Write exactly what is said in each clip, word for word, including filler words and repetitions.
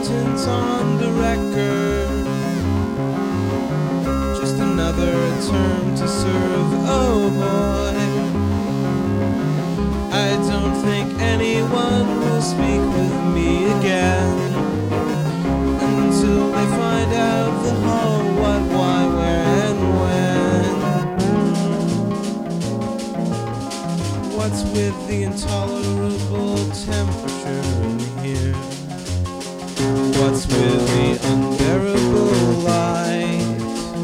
sentence on the record, just another term to serve. Oh boy, I don't think anyone will speak with me again until they find out the how, what, why, where, and when. What's with the intolerable temperature in here? What's with the unbearable light?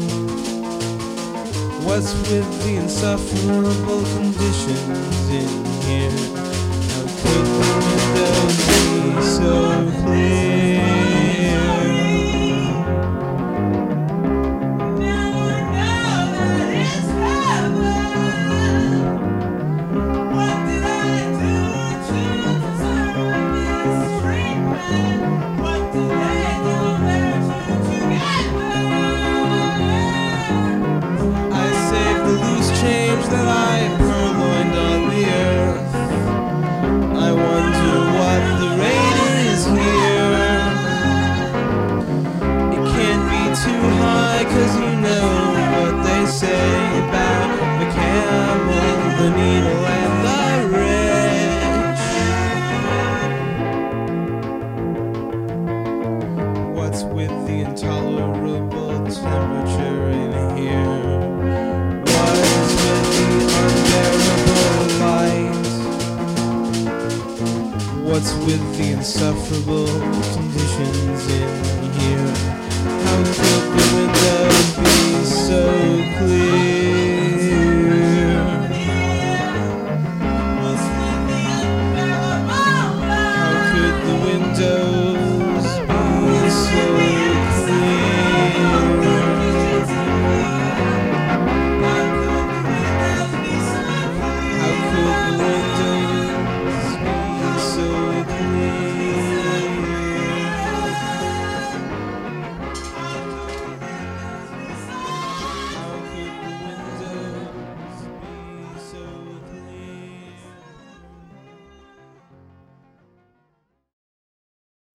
What's with the insufferable conditions in here? How could the windows be so clear? That I purloined on the earth. I wonder what the rate is here. It can't be too high, cause you know what they say about the camel, the needle, and the rich. What's with the intolerable temperature in here? Unbearable light. What's with the insufferable conditions in here? How